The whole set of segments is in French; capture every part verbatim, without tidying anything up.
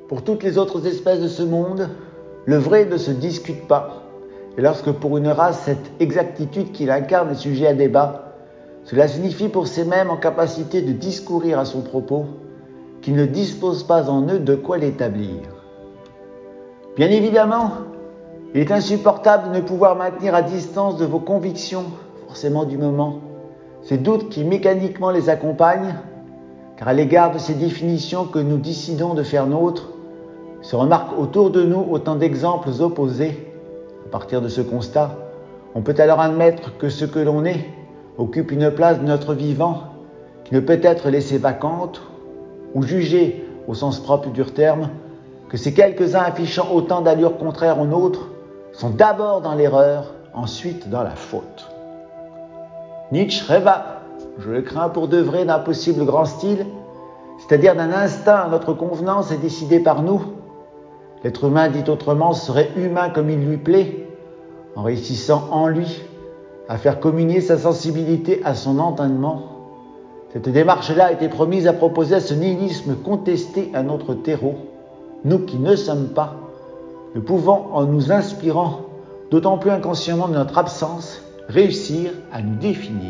Pour toutes les autres espèces de ce monde, le vrai ne se discute pas. Et lorsque pour une race, cette exactitude qu'il incarne est sujet à débat, cela signifie pour ces mêmes en capacité de discourir à son propos qu'ils ne disposent pas en eux de quoi l'établir. Bien évidemment, il est insupportable de ne pouvoir maintenir à distance de vos convictions, forcément du moment, ces doutes qui mécaniquement les accompagnent, car à l'égard de ces définitions que nous décidons de faire nôtres, se remarquent autour de nous autant d'exemples opposés. À partir de ce constat, on peut alors admettre que ce que l'on est occupe une place de notre vivant qui ne peut être laissée vacante, ou jugée, au sens propre du terme, que ces quelques-uns affichant autant d'allures contraires aux nôtres sont d'abord dans l'erreur, ensuite dans la faute. Nietzsche rêva, je le crains pour de vrai, d'un possible grand style, c'est-à-dire d'un instinct à notre convenance et décidé par nous. L'être humain, dit autrement, serait humain comme il lui plaît, en réussissant en lui à faire communier sa sensibilité à son entendement. Cette démarche-là a été promise à proposer à ce nihilisme contesté à notre terreau, nous qui ne sommes pas, ne pouvons, en nous inspirant, d'autant plus inconsciemment de notre absence, réussir à nous définir.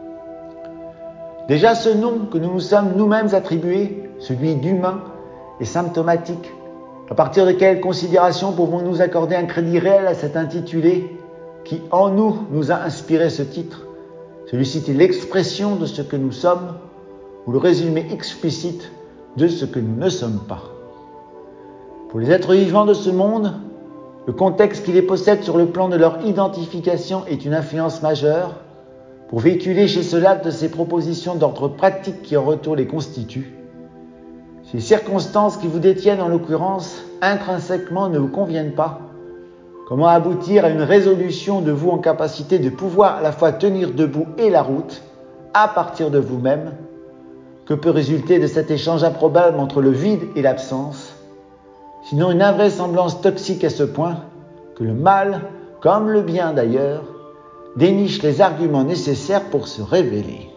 Déjà ce nom que nous nous sommes nous-mêmes attribué, celui d'humain, est symptomatique. À partir de quelle considération pouvons-nous accorder un crédit réel à cet intitulé qui, en nous, nous a inspiré ce titre? Celui-ci est l'expression de ce que nous sommes ou le résumé explicite de ce que nous ne sommes pas. Pour les êtres vivants de ce monde, le contexte qui les possède sur le plan de leur identification est une influence majeure pour véhiculer chez ceux-là de ces propositions d'ordre pratique qui en retour les constituent. Si les circonstances qui vous détiennent en l'occurrence intrinsèquement ne vous conviennent pas, comment aboutir à une résolution de vous en capacité de pouvoir à la fois tenir debout et la route à partir de vous-même? Que peut résulter de cet échange improbable entre le vide et l'absence, sinon une invraisemblance toxique à ce point que le mal, comme le bien d'ailleurs, déniche les arguments nécessaires pour se révéler.